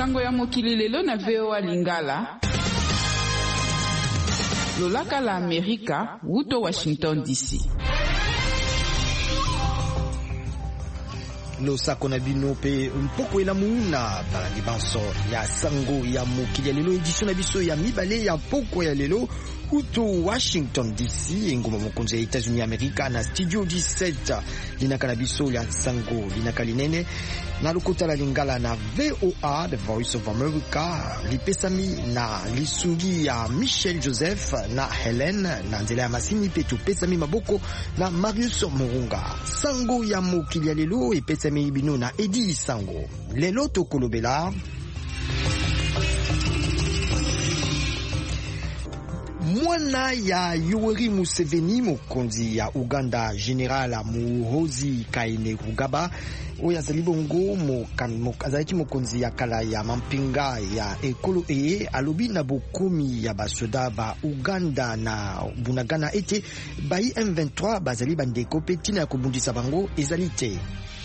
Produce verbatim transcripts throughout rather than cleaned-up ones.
sango ya mokili lelo na V O A Lingala. Lolaka la Amerika, wuto Washington D C. Losako na bino pe mpoko ela muna ba libanso ya sango ya mokili lelo edition na biso ya mibale ya poko ya lelo kuto Washington D C ngoma mokonzi ya États-Unis Amerika na studio dix-sept linaka na biso ya sango linaka linene na lokota la Lingala na V O A The Voice of America lipesami na lisungi ya Michel Joseph na Helen na nzela ya masini pe tupesami maboko na Marius Murunga. Sango ya mokili ya lelo epesami bino na Edi Sango. Lelo tokolobela mwana ya Yoweri Museveni mokonzi ya Uganda General Muhoozi Kainerugaba oyo azali bongo azalaki mokonzi ya kala ya mampinga ya ekolo eye alobi na bokomi ya basoda ba Uganda na bunagana ete bayi M vingt-trois bazali bandeko pe tina ya kobundisa bango ezali te.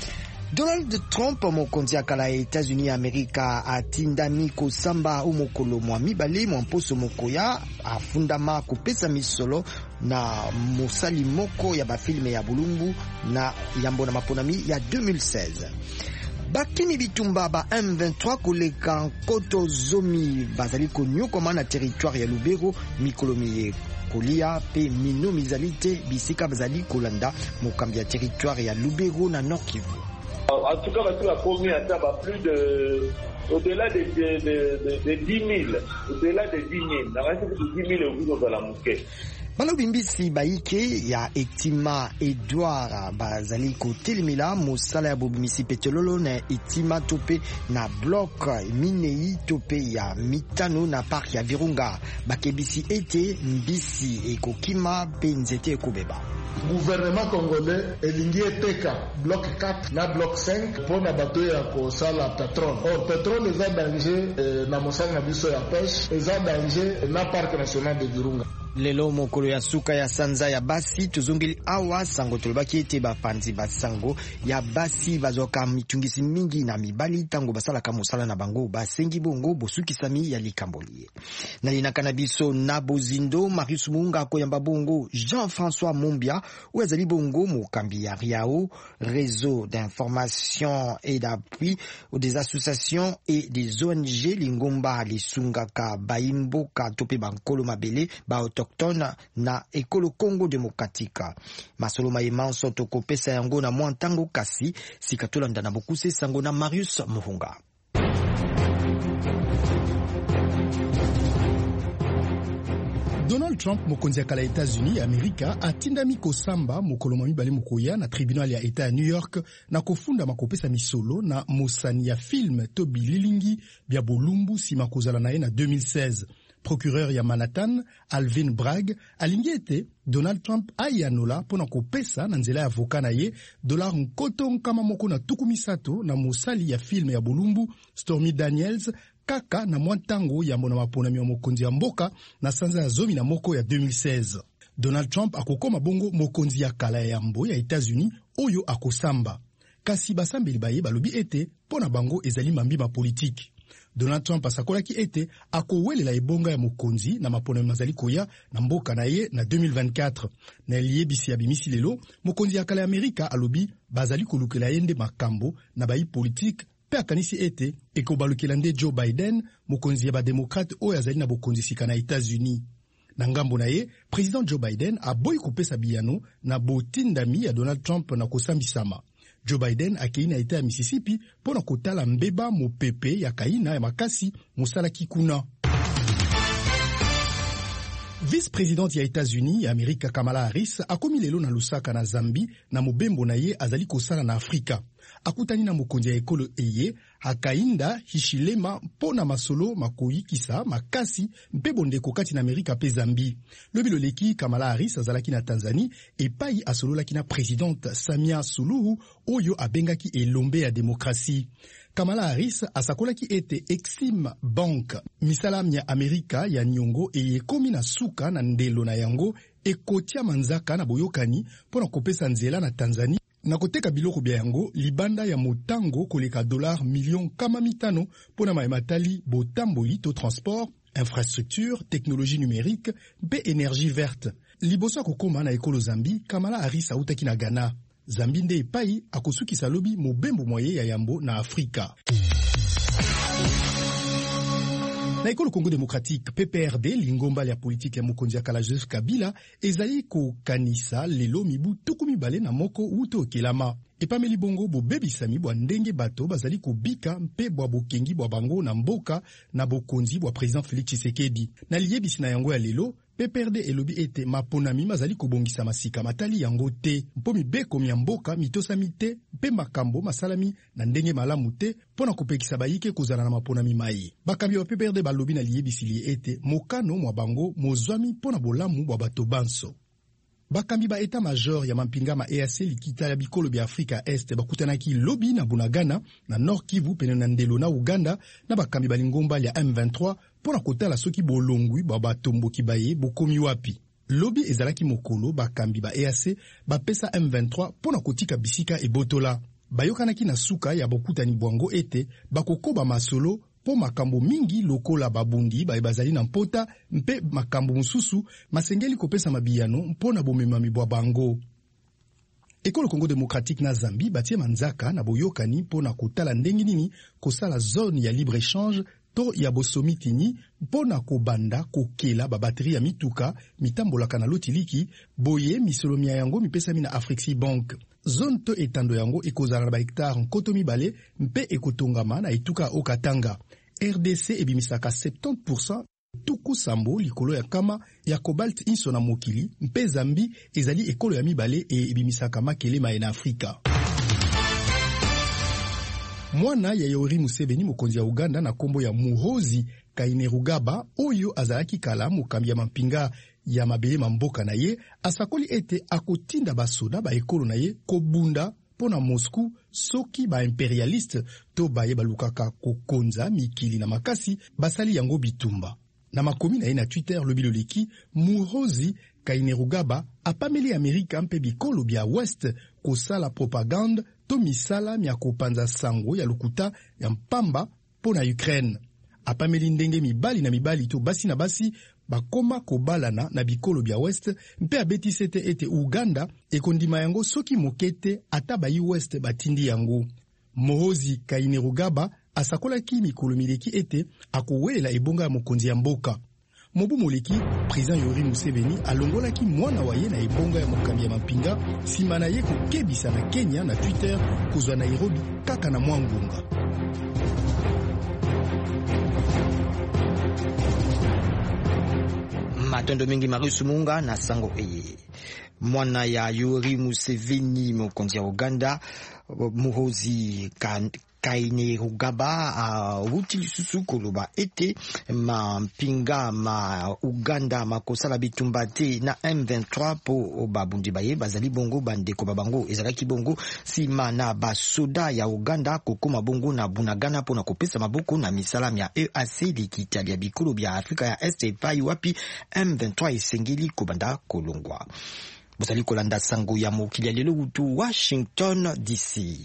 Donald Trump mokonzi ya kala ya États-Unis Amerika atindami kosamba umokolo mwa mibale mwa mposo moko ya afundama kopesa misolo na mosali moko ya bafilme ya bulumbu na yambo na maponami ya deux mille seize. Bakini bitumba ba M vingt-trois koleka nkoto zomi bazali konyokoma na territoire ya Lubero mikolomi kolia pe mino mizalite bisika bazali kolanda mokambi ya territoire ya Lubero na Nord Kivu. En tout cas, parce que la première étape a plus de, au-delà de, de, de, de, de dix mille, au-delà de dix mille, la reste de dix mille au bout de la mosquée. Balobimbisi baike ya Etima Edouard bazali kotelemela mosala ya bobimisi petrololo na Etima tope na bloc minei tope ya mitano na park ya Virunga bakebisi ete mbisi ekokima pe nzete ekobeba. Gouvernement congolais elingi eteka bloc quatre na bloc cinq pona bato ya kosala pétrole. Or pétrole eza danger eh, na mosala na biso ya pêche eza danger na parc national de Virunga. Lelo mokolo ya suka ya sanza ya basi tozongeli awa sango tolobaki ete bapanzi basango ya basi bazoka mitungisi mingi na mibali tango basalaka mosala na bango basengi bongo bosukisami ya likambolie. Na linaka na biso na bozindo Marius Munga koyamba bongo Jean-François Mombia ou azali bongo mokambi ya Riao réseau d'information et d'appui des associations et des O N G lingomba lisungaka baimboka tope bankolo mabele ba autochtone na ekolo Congo Demokratika. Masolo maemanso tokopesa yango na mwantango kasi sikatolanda na bokuse sango na Marius Muhunga. Donald Trump mokonzi ya kala États-Unis ya Amerika atindami kosamba mokolo mwa mibale mokoya na tribunal ya Eta ya New York na kofunda makopesa misolo na mosani ya film to bililingi bya bolumbu sima kozala na ye na deux mille seize. Procureur ya Manhattan, Alvin Bragg, alingi ete Donald Trump ayanola pona kopesa na nzela ya avoka na ye dolar nkoto nkama moko na tuku misato na mosali ya film ya bolumbu Stormy Daniels kaka na mwantango ya mona maponami ya mokonzi ya mboka na sanza ya zomi na moko ya deux mille seize. Donald Trump akokoma bongo mokonzi ya kala ya mbo ya États-Unis oyo akosamba. Kasi basambeli baye balobi ete pona bango ezali mambima politiki. Donald Trump asakolaki ete akowelela ebonga ya mokonzi na mapona mazali koya na mboka na ye na deux mille vingt-quatre. Na eliyebisi ya bimisi lelo, mokonzi ya kala ya Amerika alobi bazali kolukela yende makambo na bayi politique pe akanisi ete ekobalukela nde Joe Biden, mokonzi ya bademokrate oyo azali na bokonzi sika na États-Unis. Na ngambo na ye, President Joe Biden aboyi kopesa biyano na botindami ya Donald Trump na kosambisama. Joe Biden akei na Eta ya Mississippi pona kotala mbeba mopepe ya kaina ya makasi mosala kikuna. Vice-présidente ya États-Unis ya Amerika Kamala Harris akomi lelo na Lusaka na Zambi na mobembo na ye azali kosala na Afrika. Akutani na mokonzi ya ekolo eye Hakainda Hichilema pona masolo makoyikisa makasi mpe bondeko kati na Amerika pe Zambi. Lobi loleki Kamala Harris azalaki na Tanzanie epai asololaki na présidente Samia Suluhu oyo abengaki elombe ya demokrasi. Kamala Harris asakolaki ete Exim Bank misalam ya Amerika ya Nyongo eyekomi na suka na ndelo na yango ekotia manzaka na boyokani pona kopesa nzela na Tanzanie Na koteka biloko bya yango libanda ya motango koleka dollar million kama mitano pona maematali botamboli to transport, infrastructure, technologie numérique mpe énergie verte. Liboso kokoma na ekolo Zambi, Kamala Harris autaki na Ghana. Zambi nde epai akosukisa lobi mobembo moye ya yambo na Afrika. Na ekolo Congo démocratique, P P R D, lingomba ya politique ya mokonzi ya kala Joseph Kabila, ezali kokanisa lelo mibu tuku mibale na moko uto okelama. Epameli bongo bo bebisami bwa ndenge bato bazali kobika mpe bwa bokengi bwa bango na mboka na bokonzi bwa président Félix Tshisekedi. Na liyebisi na yango ya lelo, P P R D elobi ete maponami mazali kobongisa masika matali yango te, mpo mibeko ya mboka mitosami te mpe makambo masalami na ndenge malamu te pona kopekisa bayike kozala na maponami mai. Bakambi wa P P R D balobi na liyebisi li ete mokano mwa bango mozwami pona bolamu bwa bato banso. Bakambi ba eta major ya mampinga ma E A C likita ya bikolo bya Afrika Est bakutanaki lobi na Bunagana na Nord Kivu pene na ndelo na Uganda na bakambi balingomba ya M vingt-trois pona kotala soki bolongwi ba batombo kibaye bokomi wapi. Lobi ezalaki mokolo bakambi ba E A C bapesa M vingt-trois pona kotika bisika ebotola. Bayokanaki na suka ya bokutani bwango ete bakokoba masolo po makambo mingi lokola babundi ba bazali na mpota mpe makambo mususu masengeli kopesa mabiyano mpona bomemami bwa bango. Ekolo Congo démocratique na Zambi batie manzaka na boyokani pona kotala ndenge nini kosala zone ya libre échange to ya bosomitini pona kobanda kokela ba batterie ya mituka mitambolaka na lotiliki boye misolomia yango mipesami na Afreximbank. Zone to etando yango ekozala na ba hectare nkoto mibale mpe ekotongama na etuka okatanga. R D C ebimisaka soixante pour cent tuku sambo likolo ya kama ya cobalt inso na mokili mpe Zambi ezali ekolo ya mibale e ebimisaka makele mae na Afrika. Mwana ya Yoweri Museveni mokonzi ya Uganda na kombo ya Muhoozi Kainerugaba oyo azalaki kala mokambi ya mampinga ya mabele mamboka na ye asakoli ete akotinda basoda ba ekolo na ye kobunda pona Moscou soki ba imperialiste to baye balukaka kokonza mikili na makasi basali yango bitumba. Na makomi na ye na Twitter lobiloleki Muhoozi Kainerugaba apameli Amerika mpe bikolo bya West kosala propagande to misala mya kopanza sango ya lukuta ya mpamba pona Ukraine. Apameli ndenge mibali na mibali to basi na basi bakoma kobalana na bikolo bya West mpe abetisi ete ete Uganda ekondima yango soki mokete ata bayi West batindi yango. Muhoozi Kainerugaba asakolaki mikolo mileki ete akowela ebonga ya mokonzi ya mboka. Mobu moleki, président Yoweri Museveni alongolaki mwana wa ye na ebonga ya mokambi ya mapinga sima na ye kokebisa na Kenya na Twitter kozwa Nairobi kaka na mwangunga. Matondo mingi Marius Munga na sango eye. Mwana ya Yoweri Museveni mokonzi ya Uganda Muhoozi Kainerugaba uh, uti lisusu koloba ete ma mpinga ma Uganda makosala bitumba te na M vingt-trois po babundi baye bazali bongo bandeko babango ezalaki bongo sima na basoda ya Uganda kokoma bongo na Bunagana pona kopesa maboko na misala ya E A C likita ya bikolo bya Afrika ya Est epai wapi M vingt-trois esengeli kobanda kolongwa. Bozali kolanda sango ya mokili ya lelo utu Washington D C.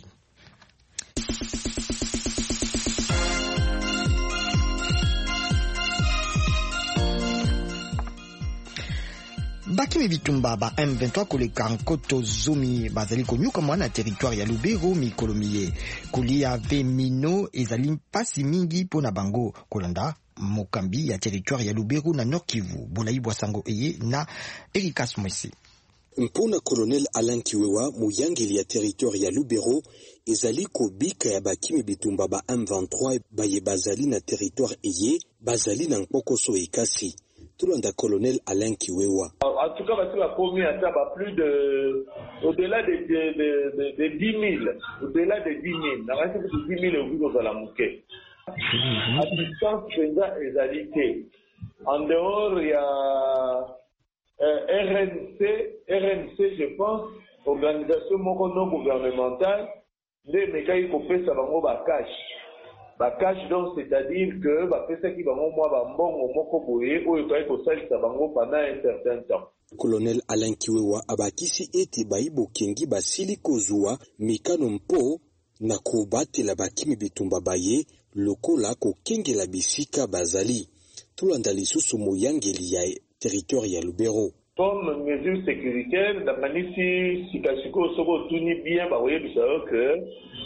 Bakimi bitumba ba M vingt-trois koleka nkoto zomi bazali konyuka mwana territoire ya Lubero mikolomiye kulia vemino ezali mpasi mingi pona bango kolanda mokambi ya territoire ya Lubero na Nord Kivu. Bolai bwasango eye na Erikas Mwesi. Mpona Colonel Alain Kiwewa muyangeli ya territoire ya Lubero ezali kobika ya bakimi bitumba ba M vingt-trois baye bazali na territoire eye bazali na nkokoso ekasi. Tulanda Colonel Alain Kiwewa. En tout cas, parce la première ça va plus de au-delà de de de, de, de dix mille, au-delà de dix mille. Dans reste de dix mille au bout de la mouquet. Assistance déjà égalité. En dehors il y a euh, R N C, R N C je pense, organisation non gouvernementale, les mécanismes qu'on fait ça va au cash. bakash, donc c'est-à-dire que bapesaki bango mwa bambongo moko boye oyo toyei kosalisa bango pendant un certain temps. Colonel Alain Kiwewa abakisi ete bayibokengi basili kozwa mikano mpo na kobatela bakimi bitumba baye lokola kokengela bisika bazali tulanda lisusu moyangeli ya territoire ya Lubero. Comme mesure sécuritaire, d'amanisi sikasiko soko tuni bien ba voyez que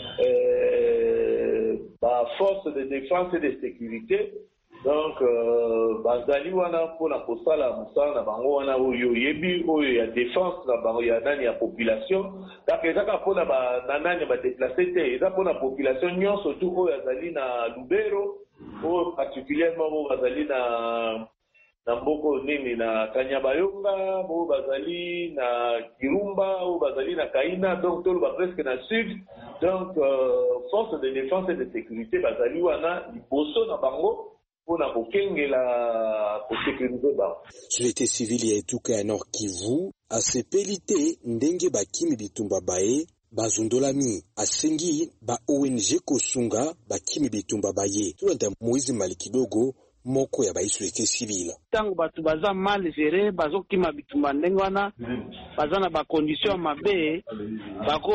euh ba force de défense et de sécurité donc euh bazali wana pona kosala musala na bango wana oyo yebi oyo ya défense na bango ya nani ya population donc ezaka pona ba nanani ba déplacer te ezaka pona population nyonso tout oyo azali na Lubero ou particulièrement bo bazali na na mboko nini na Kanyabayonga, bo bazali na Kirumba, ou bazali na Kaina, donc tout le presque na sud. Donc euh, force de défense et de sécurité bazali wana liboso na bango pour na kokengela pour sécuriser ba. Société civile ya etuka ya Nord Kivu asepelite ndenge bakimi bitumba bae bazundolami asengi ba O N G kosunga bakimi bitumba baye. Tulanda Moizi Malikidogo moko ya baisweke civile. Tango batu baza mal géré, bazo kima bitumba ndenge wana, baza na ba condition mabe, bako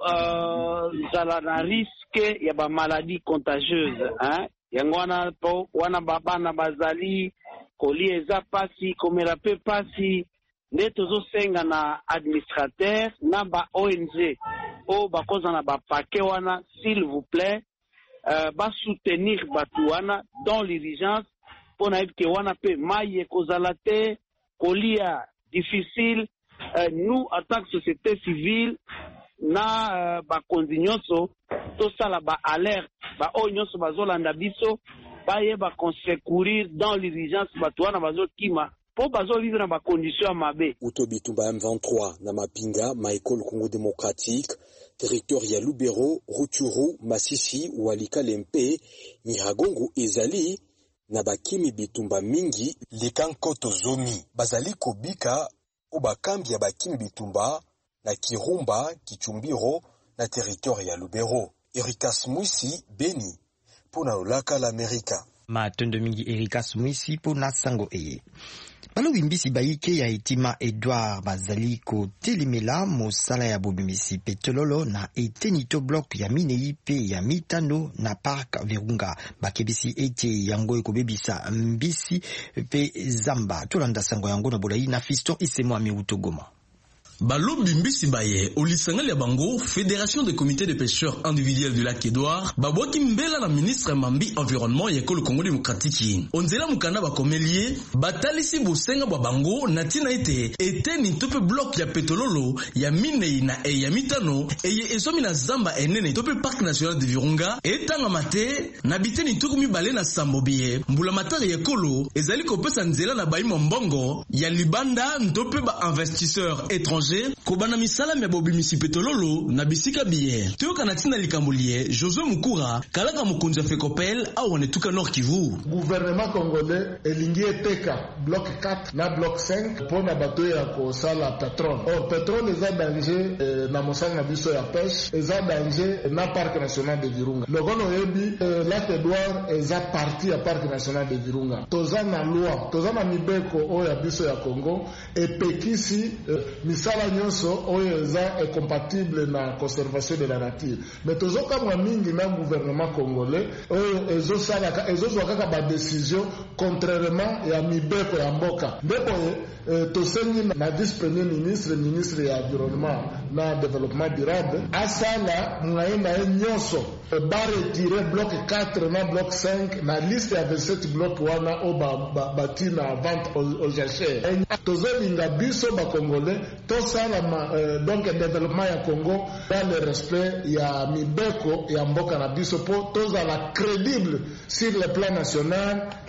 euh, zala na risque ya ba maladie contagieuse, hein? Yango wana po wana babana bazali koli eza pasi komera pe pasi nde tozo senga na administrateur na ba O N G o bakoza na ba paquet wana s'il vous plaît euh, ba soutenir batu wana dans l'urgence pour na ke wana pe maye kozala te kolia difficile. Euh, nous en tant que société civile na euh, ba konzinyoso to sala ba alerte ba onyoso bazolanda biso ba yeba consecourir dans l'urgence batu wana bazokima po bazo vivre na ba condition mabe. Utobitumba M vingt-trois na mapinga ma école Congo démocratique territoire ya Lubero, Rutshuru, Masisi, Walikale mpe Nyiragongo ezali na bakimi bitumba mingi likankoto zomi bazali kobika o bakambi ya bakimi bitumba na Kirumba, Kichumbiro na territoire ya Lubero. Erikas Mwisi, Beni, pona Olaka l'Amerika. Matondo mingi Erikas Mwisi pona sango eye. Palo bimbisi baike ya itima Edouard bazali ko telimela mosala ya bobimisi petrololo na etenito block ya minei pe ya mitano na park Virunga bakebisi ete yango ekobebisa mbisi pe zamba tolanda sango yango na bolai na Fiston Isemo ami utogoma. Balobi mbisi baye olisangali ya bango Fédération des comités de pêcheurs individuels du lac Edouard babwaki mbela na ministre Mambi environnement ya École Congo démocratique onzela mukanda bakomelie batalisi bosenga bwa bango na tina ete eteni tope bloc ya petrololo ya minei na e ya mitano eye esomi na zamba enene tope parc national de Virunga etanga mate na biteni tukumi bale na sambobiye mbula matari ya kolo ezali kopesa nzela na baimo mbongo ya libanda ntope ba investisseurs étrangers kobana misala ya bobimisi petrololo na bisika biye toyoka na tina likambulie José Mukura kalaka mokonzi ya Fekopel au netuka Nord Kivu. Gouvernement congolais elingi eteka bloc quatre na bloc cinq pona bato ya kosala pétrole. Or pétrole eza danger eh, na mosanga biso ya pêche eza danger na parc national de Virunga. Lokono yebi eh, lac Edouard eza partie ya parc national de Virunga. Toza na loi, toza na mibeko oyo ya biso ya Congo epekisi eh, misala nyonso oyo eza est compatible na conservation de la nature. Mais tozoka mwa mingi na gouvernement congolais oyo ezosala ezozwa kaka ba décision contrairement ya mibeko ya mboka. Ndeko eh, tosengi na vice premier ministre ministre ya environnement na développement durable asala mwaina nyonso e ba retirer bloc quatre na bloc cinq na liste ya vingt-sept bloc wana o ba, ba bati na vente aux, aux jachères. Tozolinga biso ba congolais tosala ma, euh, donc développement ya Congo dans le respect ya mibeko ya mboka na biso po tozala crédible sur le plan national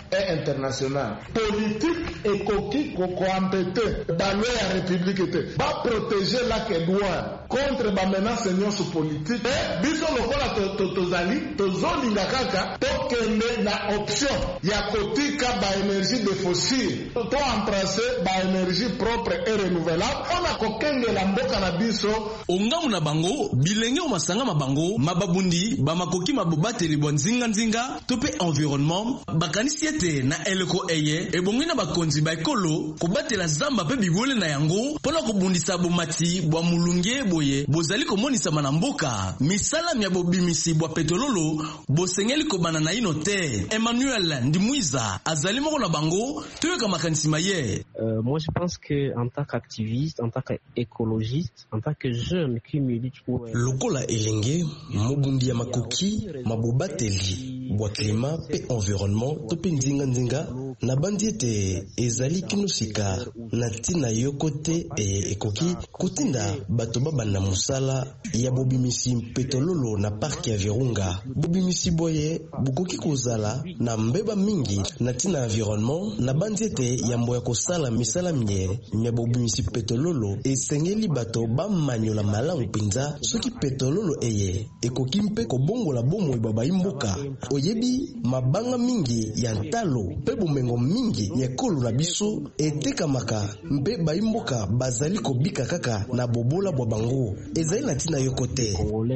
et international. Politique et coquille coco empêté dans la République était. Va protéger la Kédoua contre la menace nyonso politique. Et biso lokola tozali tozolinga kaka tokende na option ya kotika ba énergie de fossile to embrasser ba énergie propre et renouvelable. On a kokenge la mboka na biso ongamu na bango bilenge o masanga mabango mababundi ba makoki mabobateli bonzinga nzinga to pe environnement bakanisi ete na eleko eye ebongi na bakonzi ba ekolo kobatela zamba pe bibole na yango pona kobundisa bomati bwa mulunge boye bozali komonisa na mboka misala mya bobimisi bwa petrololo bosengeli kobana na ino te. Emmanuel Ndimwiza azali moko na bango toyoka makanisi maye. Euh, moi je pense que en tant qu'activiste, en tant qu'écologiste, en tant que jeune qui milite pour lokola elenge mobundi ya makoki mabobateli bwa klima pe environnement to pe nzinga nzinga na bandi ete ezali kinosika na tina yokote e ekoki kutinda bato babanda musala ya bobimisi petrololo na parki ya Virunga. Bobimisi boye bukoki kozala na mbeba mingi na tina environnement na bandi ete yambo ya kosala misala mie mya bobimisi petrololo esengeli bato bamanyola malamu pinza soki petrololo eye ekoki mpe kobongola bomo baba imboka oyebi mabanga mingi ya ntalo pe bomengo mingi ya kolo na biso etekamaka mpe baimboka bazali kobika kaka na bobola bwa bango ezali na tina yokote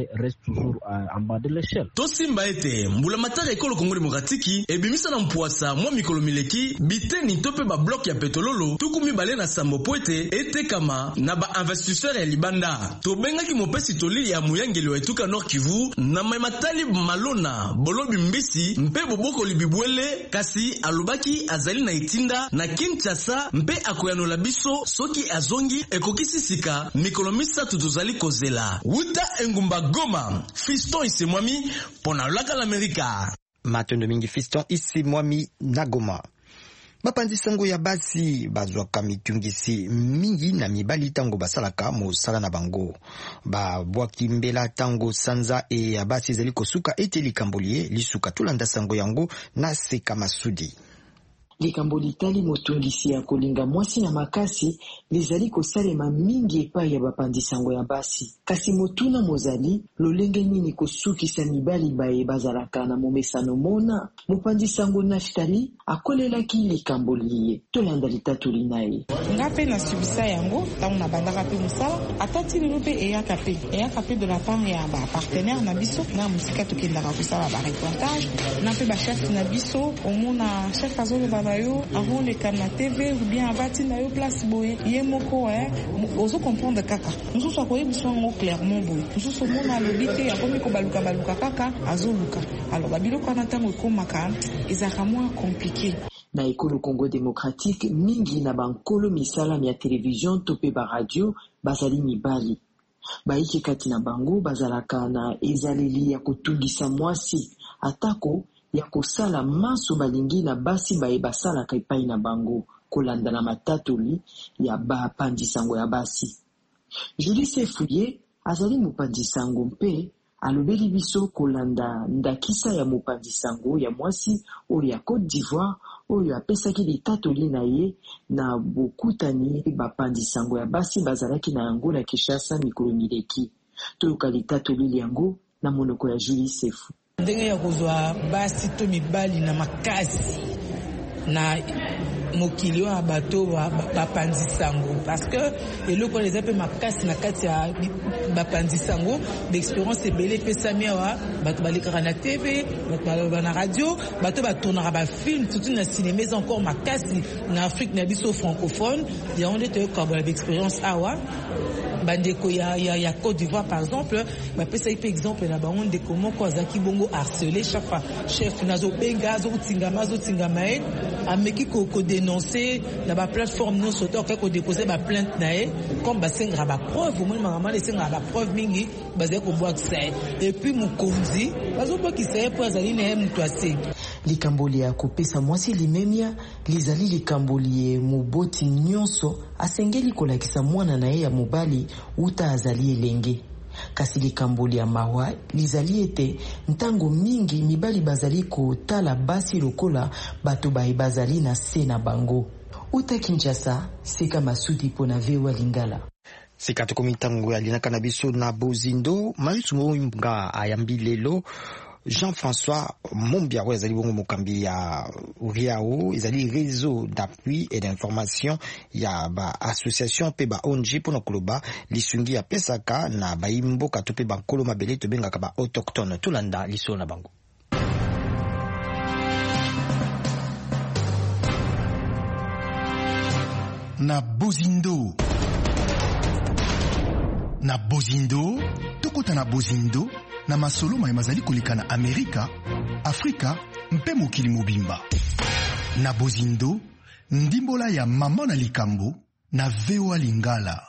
tosimba ete mbula matari ekolo Kongo Demokratiki ebimisa na mpwasa mwa mikolo mileki biteni to pe ba bloc ya petrololo tukumi bale na sambo poete etekama na ba investisseur ya libanda tobengaki mopesi toli ya muyangeli wa etuka Nord Kivu na maimatali malona bolobi mbisi mpe boboko libibwele kasi alubaki azali na itinda na Kinshasa mpe akoyanola biso soki azongi ekokisi sika mikolo misatu tozali kozela wuta engumba Goma. Fiston Isemwami pona laka l'Amerika. Matondo mingi Fiston Isemwami na Goma. Bapanzi sango ya basi bazwaka mitungisi mingi na mibali tango basalaka mosala na bango ba bwaki mbela tango sanza e ya basi ezali kosuka ete likambolie lisuka tulanda sango yango na Seka Masudi. likambo litali motungisi ya kolinga mwasi na makasi lezali kosalema mingi epai ya bapandisango ya basi kasi motuna mozali lolenge nini kosukisa mibali baye bazalaka na momesano mona mopandisango Naftali akolelaki likambo liye tolanda litatoli naye ngape na subisa yango tango na bandaka pe musala atati lelo pe eyaka pe eyaka pe de la part ya ba partenaire na biso na musika tokendaka kosala ba reportage na pe ba chef na biso omona chef azolo baba yo avant le kana T V ou bien abati na yo place boye ye moko eh ozo comprendre kaka mususu akoyebisa ngo clairement boye mususu mona lobite ya komi ko baluka baluka kaka azoluka alors babiloko na tango ekomaka ezaka moins compliqué na ekolo Congo démocratique mingi na bankolo misala ya télévision tope ba radio bazali mibali baiki kati na bango bazalaka na ezaleli ya kotungisa mwasi atako ya kosala maso balingi na basi baye basala kaipai na bango kolanda na matatoli ya bapandisango ya basi. Julie Sefuye azali mopandisango mpe alobeli biso kolanda ndakisa ya mopandisango ya mwasi oyo ya Côte d'Ivoire oyo apesaki litatoli na ye na bokutani bapandisango ya basi bazalaki na yango na Kinshasa mikolo mileki. Toyoka litatoli yango na monoko ya Julie Sefu. Ndenge ya kozwa basi to mibali na makasi na mokili wa bato bapandisango parce que eloko les ape makasi na kati ya bapandisango d'expérience ebele pesami wa bato balekaka na T V bato na radio bato batonaka ba film surtout na cinéma encore makasi na Afrique na biso francophone ya onde te ko ba expérience awa bandeko ya ya ya Côte d'Ivoire par exemple ba pesa ipe exemple na bango ndeko moko azaki bongo harcelé chaque fois chef nazo benga zo tingama zo tingama e ameki ko ko dénoncer na ba plateforme non soto ko déposer ba plainte na e comme ba sengra ba preuve mo mama le sengra ba preuve mingi bazé ko boak sai et puis mukonzi bazo boki sai pour azali na mtu ase likamboli ya kopesa mwasi limemia lizali likamboli muboti nyonso asengeli kolakisa mwana na ye ya mobali uta azali elenge kasi likambo ya mawa lizali ete ntango mingi mibali bazali kotala basi lokola bato baye bazali na se na bango. Uta Kinshasa, Seka Masudi pona Vewa Lingala. Seka tokomi ntango ya linaka na biso na Bozindo, Maritungo Mbunga ayambi lelo Jean-François Mombia oyo ezali bongo mokambi ya Riao, ezali réseau d'appui et d'information ya ba association pe ba O N G pona koloba lisungi ya pesaka na baimboka to pe bankolo mabele to bengaka ba autochtone tolanda liso na bango. Na Bozindo na Bozindo tokota na Bozindo na masolo ma mazali koleka na Amerika, Afrika mpe mokili mobimba. Na Bozindo ndimbola ya mama na likambo na V O A Lingala.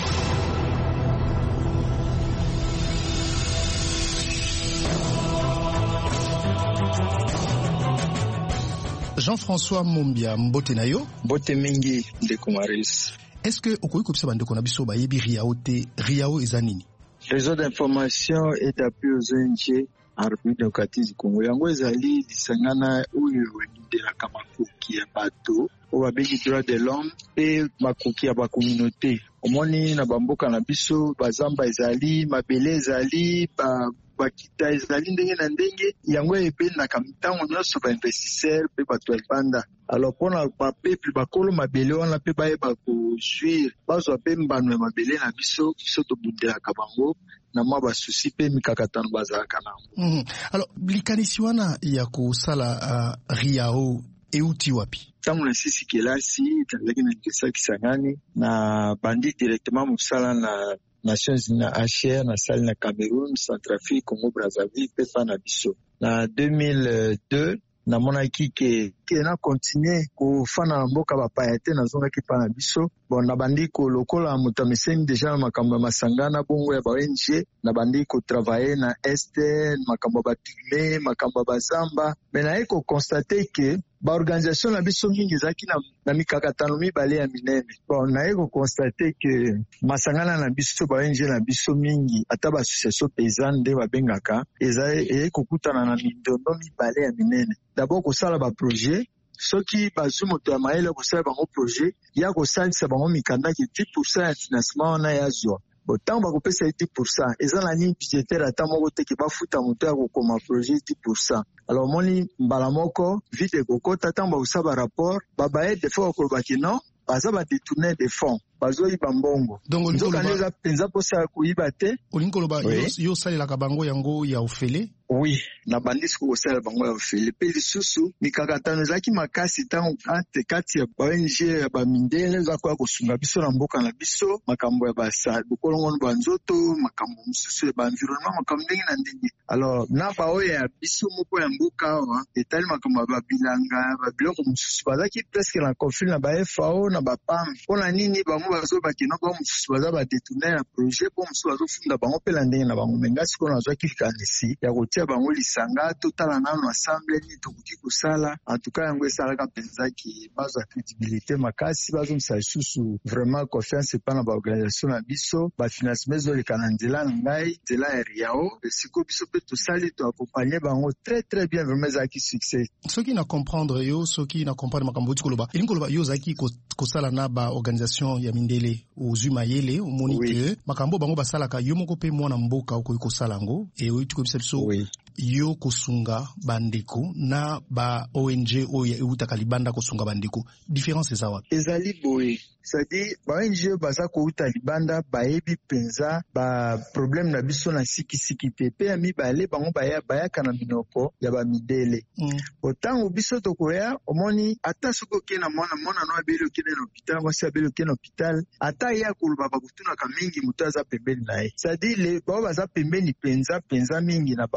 Jean-François Mombia, mbote na yo? Mbote mingi ndeko Maris. Est-ce que okoyi kopisa bandeko na biso bayebi Riao te? Riao eza nini? Réseau d'information et d'appui aux O N G en République démocratique du Congo. Yango ezali lisangana oyo ewendelaka makoki ya bato oyo babengi droit de l'homme pe makoki ya bakommunauté. Omoni na bamboka na biso bazamba ezali, mabele ezali, ba bakita ezali ndenge na ndenge, yango ebendaka mitango nyonso bainvestisseur pe bato ya libanda. Alors pona bapeuple bakolo mabele wana pe bayeba kojuire bazwa pe mbano ya mabele na biso biso tobundelaka bango na mwa basusi pe mikakatano bazalaka nango. Mm -hmm. Alors likanisi wana ya kosala uh, Riao euti wapi? Tango na sisi kelasi tandaki na kesa kisangani na bandi directement musala na Nations Unies na H R na sali na Cameroun, Centrafrique, Congo Brazzaville pe pa na biso. Na deux mille deux na monaki ke ke na continuer ko fana na mboka bapaya te na zonga ki pa na biso. Bon na bandi ko lokola mutameseni deja na makambo masangana bongo ya ba O N G na bandi ko travailler na este makambo ba pigme makambo ba zamba mais na eko constater que ba organisation na biso mingi zaki na, na mikakatano mibale ya minene. Bon na eko constater que masangana na biso ba O N G na biso mingi ata ba association paysanne de babengaka eza eko kutana na mindondo mibale ya minene. D'abord ko sala ba projet soki bazwi moto ya mayele kosala bango projet ya kosalisa bango mikanda ki dix pour cent ya financement wana ya zwa. Botango bakopesa dix pour cent eza na ligne budgétaire ata moko te ke bafuta moto ya kokoma projet dix pour cent. Alors moni mbala moko vite kokota tango bakosala ba rapport babaye de fois bakolobaki non baza badetourner des fonds bazoyiba mbongo. Donc nzoka penza posa koyiba te. Olingi koloba yo salelaka bango yango ya ofele? Oui, na bandisi kosala bango ya ofele. Pe lisusu mikakatano ezalaki makasi tango ante kati ya ba O N G ya bamindele ezalaka kosunga biso na mboka na biso makambo ya basa bokolongono banzoto makambo mosusu ya baenvironnement makambo ndenge na ndenge. Alors na baoyo ya biso moko ya mboka awa etali makambo ya babilanga babiloko mosusu bazalaki presque na conflit na ba F A O na ba P A M mpona nini bango bazobaki na bango mosusu baza badetourner na projet po mosusu bazofunda bango mpela ndenge na bango me ngasi mpona azwaki likanisi ya kotia bango lisanga totala nano assemble ni tokoki kosala en tout cas yango esalaka mpenza ki bazwa credibilité makasi bazomisa lisusu vraiment confiance epa na baorganisation na biso bafinancement ezoleka na nzela na ngai nzela ya Riao esiko biso mpe tosali toakompagne bango très très bien vraiment ezalaki succès. Soki na comprendre yo soki na comprendre makambo oti koloba elingi koloba yo ozalaki kosala na baorganisation ya mindele ozwi mayele omoni ke makambo bango basalaka yo moko mpe mwana mboka okoki kosala yango e oiti kobisa biso yo kosunga bandeko na ba O N G oyo eutaka libanda kosunga bandeko différence eza wapi? Ezali boye c'est-à-dire ba O N G baza kouta libanda bayebi penza ba problème na biso na sikisiki te pe ya mibale bango baya bayaka na minoko ya ba midele. Mm. Otango biso tokoya omoni ata soko ke na mwana mwana no abeli okene na hôpital mwasi abeli okene na hôpital ata ya kuluba bakutuna ka mingi mutu aza pembeni na ye. C'est-à-dire le ba baza pembeni penza penza mingi na ba na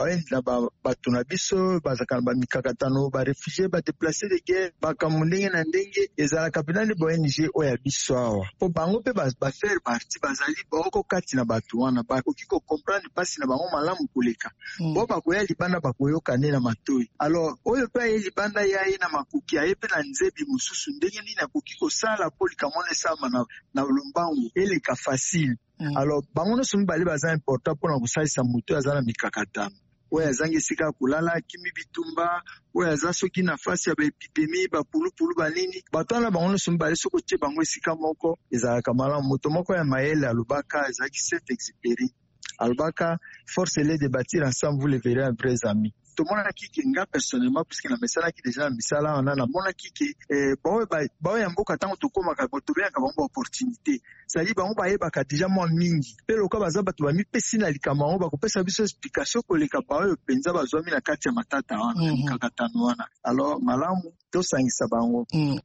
bato na biso bazaka ba mikakatano ba réfugiés ba déplacés de guerre ba kamundenge na ndenge ezalaka pena ni ba O N G oya biso awa po bango pe ba faire partie bazali boko kati na bato wana ba ko kiko comprendre pasi na bango malamu koleka bo ba koya libanda ba koyoka ne na matoi alors oyo pe ye libanda ya ina makuki aye pe na nzebi mususu ndenge nini akokiko sala polika mone sama na na lumbangu eleka facile. Mm. Alors bango no sumi bali baza important pona kosalisa moto azana mikakatano oyo azangi esika kulala kimi bitumba oyo aza soki na fasi ya baepidemie bapulupulu banini bato wana bango no sumi bali soko tie bango esika moko ezalaka malamu moto moko ya mayele alobaka ezalaki Saint-Exupéry alobaka forcez-les de bâtir ensemble vous les verrez un vrai ami. Tout le monde a qui nga personnellement puisque na misala qui déjà misala on a na mona qui qui eh ba ba ya mboka tango to koma ka to bien ka ba opportunité ça dit ba on ba yeba ka déjà mo mingi pe loka baza ba to ba mi pesi na likama on ba ko pesa biso explication ko leka ba yo penza ba zo mi na kati ya matata wana mikakatano wana alors malamu to sangisa bango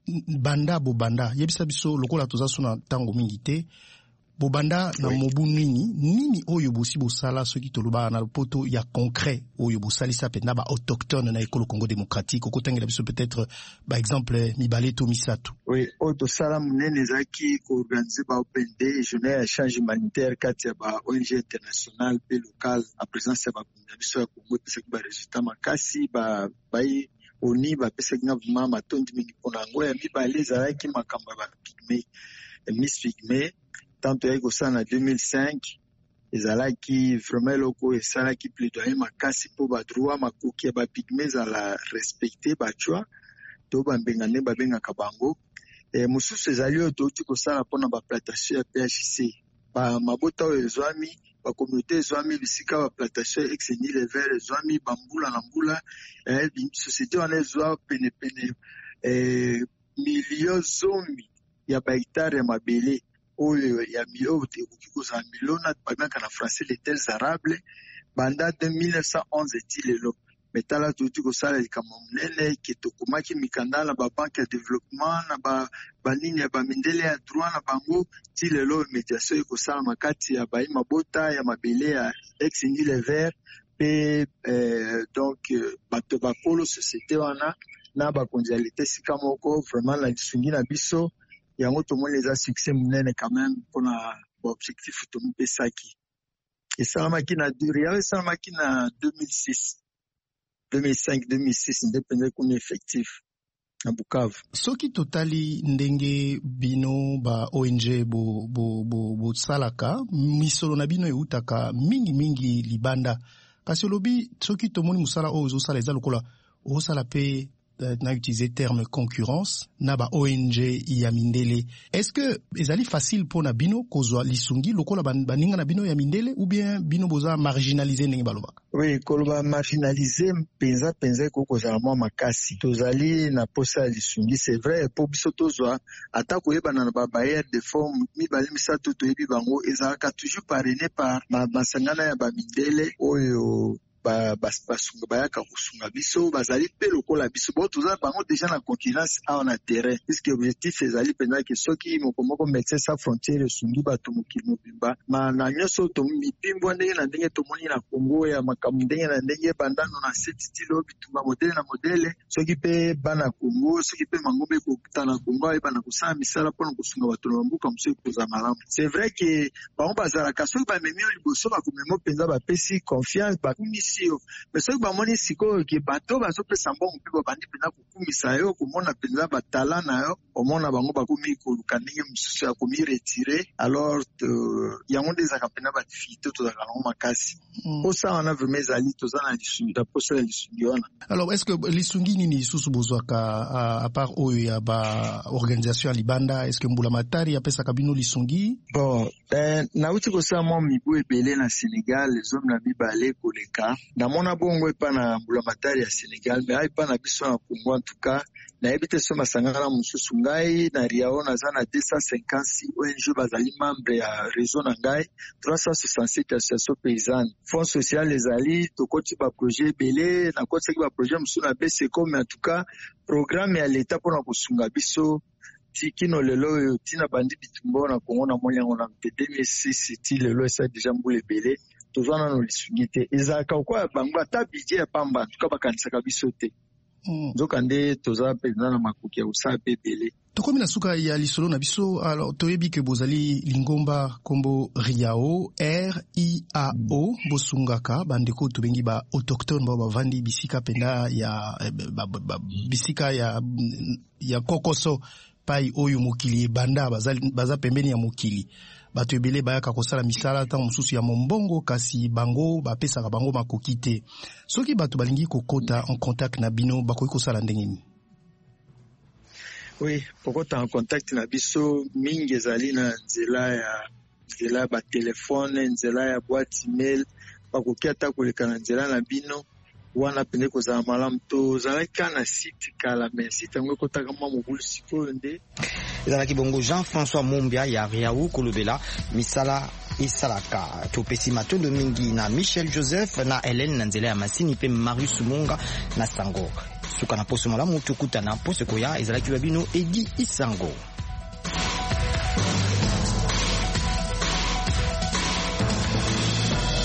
banda bo banda yebisa biso lokola toza suna tango mingi te bobanda na mobu nini nini oyo bosi bosala soki toloba na poto ya concret oyo bosali sa pe na ba autochtone na ekolo Congo démocratique okotangela biso peut-être par exemple mibale to misato. Oui, auto sala munene zaki ko organiser ba open day journée échange humanitaire kati ya ba O N G international pe local a présence ya ba biso ya Congo pesa ba résultat makasi ba bai oni ba pesa nga vuma matondi mingi pona ngo ya mibale zaki makamba ba pigme Miss Pygmée tanto yako sana deux mille cinq ezalaki vraiment loko esalaki plaidoyer makasi po ba droit makoki ba pygmées à la respecter ba chwa to ba mbengane ba benga kabango e mususu ezali oto tiko sala pona ba plantation ya P H C ba mabota ezwami ba communauté ezwami bisika ba plantation exeni les verts ezwami bambula na mbula eh société wana ezwa pene pene eh millions zomi ya ba hectare ya mabele oyo ya milo te ukiko za milona babaka na français les terres arables banda de mille neuf cent onze etilelo metala tuti ko sala kama mnene kitokumaki mikandala ba banque de développement na ba banini ya ba mindele ya droit na bango tilelo médiation ko sala makati ya ba mabota ya mabele ya ex-indi les verts pe euh, donc bato bakolo société wana na ba condialité sika moko vraiment la disungi na biso yango to mona les succès munene quand même pour na objectif to mpesaki et ça maki na durée ça maki na deux mille six deux mille cinq deux mille six indépendant comme effectif na Bukavu soki totali ndenge bino ba O N G bo bo bo, bo salaka misolo na bino eutaka mingi mingi libanda kasi lobi soki tomoni musala ozo sala eza lokola o sala pe na utiliser terme concurrence na ba O N G ya mindele est-ce que ezali facile pour na bino kozwa lisungi lokola baninga na bino ya mindele ou bien bino boza marginaliser ndenge balobaka? Oui, koloba marginaliser penza penza ko kozala mwa makasi tozali na posa lisungi c'est vrai po biso tozwa ata koyeba na ba bailleurs de fonds mibali misato toyebi bango ezalaka toujours parrainé par masangana ya ba mindele oyo ba basunga bayaka kusunga biso bazali pe lokola biso bo toza bango déjà na concurrence a on a terrain puisque objectif ezali pena ke soki moko moko Médecins Sans Frontières sungi bato mokili mobimba ma na nyoso to mipimbo ndenge na ndenge to moni na Congo ya makamu ndenge na ndenge bandano na seti tilo bitumba modele na modele soki pe bana Congo soki pe mangombe ko kutana Congo e bana kusala misala pona kusunga bato na mbuka mso koza malamu c'est vrai que bango bazala kaso ba memio liboso ba kumemo penza ba pesi confiance ba kumisi mais soki bamoni sikoyo ke bato bazopesa mbongo mpe babandi mpenza kokumisa yo komona mpenza batala na yo omona bango bakomi koluka ndenge mosusu ya komi retire alors yango nde ezalaka mpenza badifficulté tozalaka nango makasi mposa wana vraimen ezali toza na lisungi na posa ya lisungi wana. Alors est-ce que lisungi nini lisusu bozwaka à part oyo ya ba organisation ya libanda est-ce que mbula matari apesaka bino lisungi? Bon eh, nauti kosala mwa mibu ebele na Sénégal ezomi na mibale koleka na mona bongo epa na mbula matari ya Sénégal mais epa na biso na Congo en tout cas na ebite so masangana mususu ngai na riao naza na deux cent cinquante-six O N G bazali membre ya réseau na ngai trois cent soixante-sept associations paysannes fonds social ezali tokoti ba projet ebele na koti ba projet mususu na B C C O mais en tout cas programme ya l'état pour na kosunga biso tikino lelo tina bandi bitumbo na Congo na moya ngona deux mille six ti lelo esa déjà mbula ebele tozwa nano lisungi te ezalaka kwa bango ata budget ya pamba en tout cas bakanisaka biso te nzoka nde toza mpenza na makoki ya kosala mpe ebele tokomi na suka ya lisolo na biso. Alors toyebi ke bozali lingomba kombo riao r i a o bosungaka bandeko tobengi ba autochtone bao bavandi bisika penda ya ba, ba, ba, bisika ya ya kokoso pai oyo mokili banda baza, baza pembeni ya mokili. Bato ebele bayaka kosala misala ntango mosusu ya mombongo kasi bango bapesaka bango makoki te. Soki bato balingi kokota en contact na bino bakoki kosala ndenge nini? Oui, kokota en contact na biso mingi ezali na nzela ya nzela ya batelefone, nzela ya boîte email, bakoki ata koleka na nzela na bino wana pende kozala malamu tozalaki na site kala me site yango ekotaka mwa mobulu sikoyo nde ezalaki bongo Jean-François Mombia ya Riau kolobela misala esalaka. Topesi matondo mingi na Michel Joseph na Hélène na nzela ya masini mpe Marius Munga na Sango. Suka na poso malamu tokutana poso koya ezalaki babino Edi Isango.